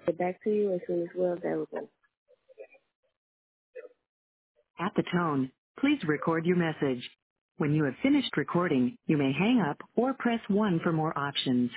Get back to you as soon as we're available. At the tone, please record your message. When you have finished recording, you may hang up or press 1 for more options.